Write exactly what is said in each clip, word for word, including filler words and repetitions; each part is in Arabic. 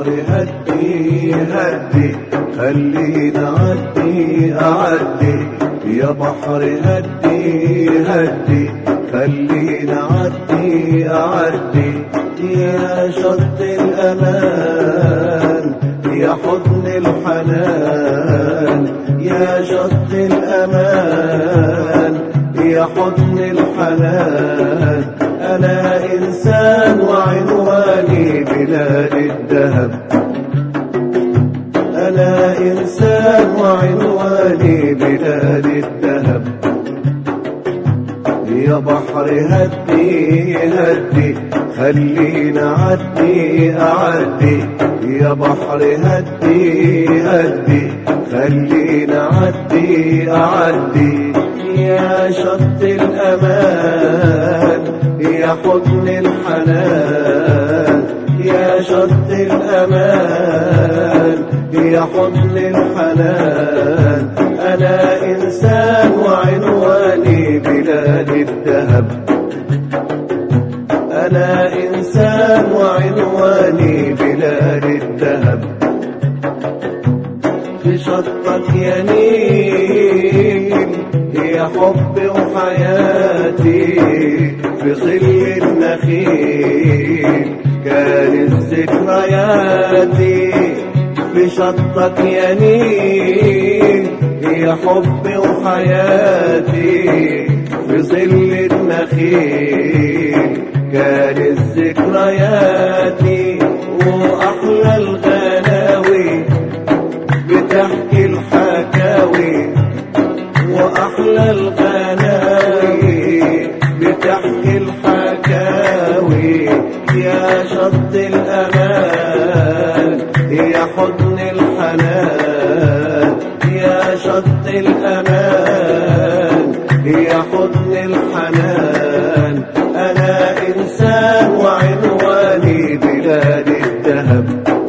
هدي هدي خلينا عدي أعدي، يا بحر هدي هدي خلينا عدي أعدي، يا شط الأمان يا حضن الحنان، يا شط الأمان يا حضن الحنان. أنا إنسان وعنواني بلاد الذهب، أنا إنسان وعنواني بلاد الذهب، يا بحر هدي هدي خلينا عدي أعدي، يا بحر هدي هدي خلينا عدي أعدي، يا شط الأمان يا حضن الحنان، يا شط الأمان يا حضن الحنان. أنا إنسان وعنواني بلاد الذهب، أنا إنسان وعنواني بلاد الذهب، في شطك يا نيل يا حبي وحياتي، في ظل النخيل كانت ذكرياتي، في شطك يا نيل يا حبي وحياتي، في ظل النخيل كانت ذكرياتي. وأحلى الغناوي بتحكي الحكاوي، وأحلى الغناوي بتحكي الحكاوي، يا شط الأمان يا حضن الحنان، يا شط الأمان يا حضن الحنان. أنا إنسان وعنواني بلاد الذهب،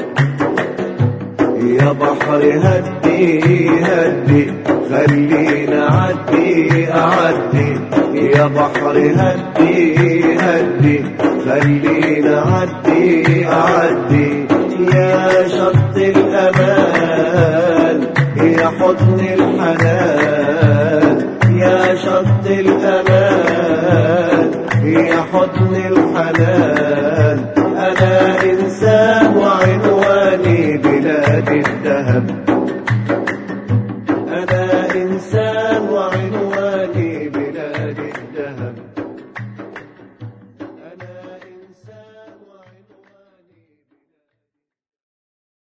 يا بحر هدي هدي خلينا عدي أعدي، يا بحر هدي هدي خلينا عدي أعدي، يا شط الأمان يا حضن الحنان، يا شط الأمان يا حضن الحنان.